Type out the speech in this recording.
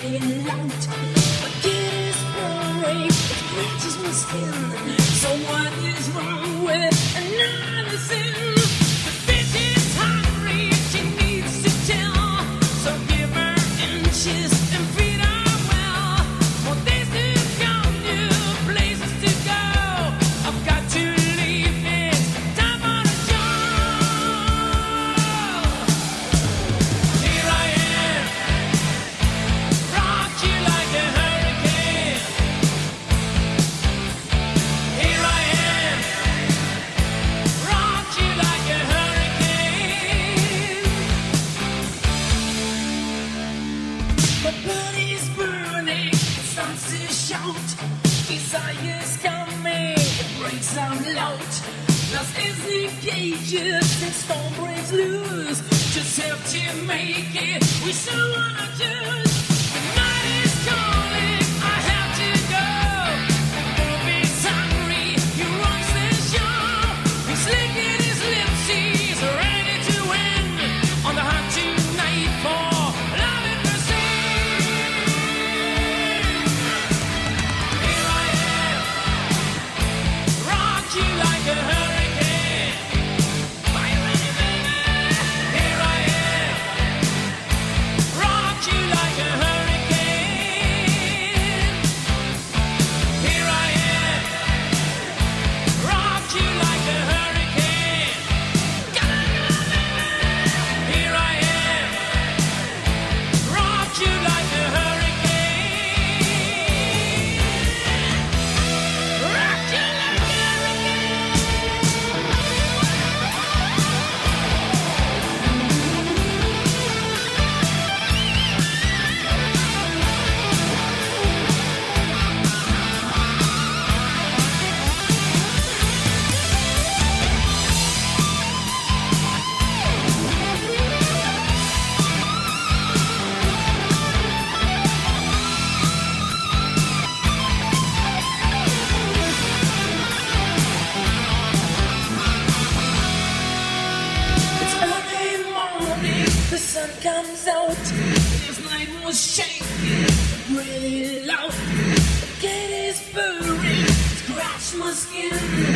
crying out. Forget his brain, it scratches my skin. So what is wrong with another sin? The bitch is hungry, she needs to tell. So give her inches and feed her well. More days to come, new places to go. I've got to leave it, time for a job. Here I am, rock you like a hurricane. Here I am, rock you like a hurricane. My body's burning, it starts to shout. Desire's coming, it breaks out loud. Lost is the cages and storm breaks loose. Just have to make it, we so wanna choose. The night is calling, I have to go. Bobby's hungry, he runs the show. He's licking his lips, he's ready to win. On the hunt tonight for love and mercy. Here I am, rock you like a hurricane. Are you ready, baby? Here I am, rock you like a hurricane. Here I am, rock you like a hurricane. Here I am, rock you like a hurricane. Rock you like a It's early morning, the sun comes out. This night was shaking, really loud. The cat is purring, scratch my skin.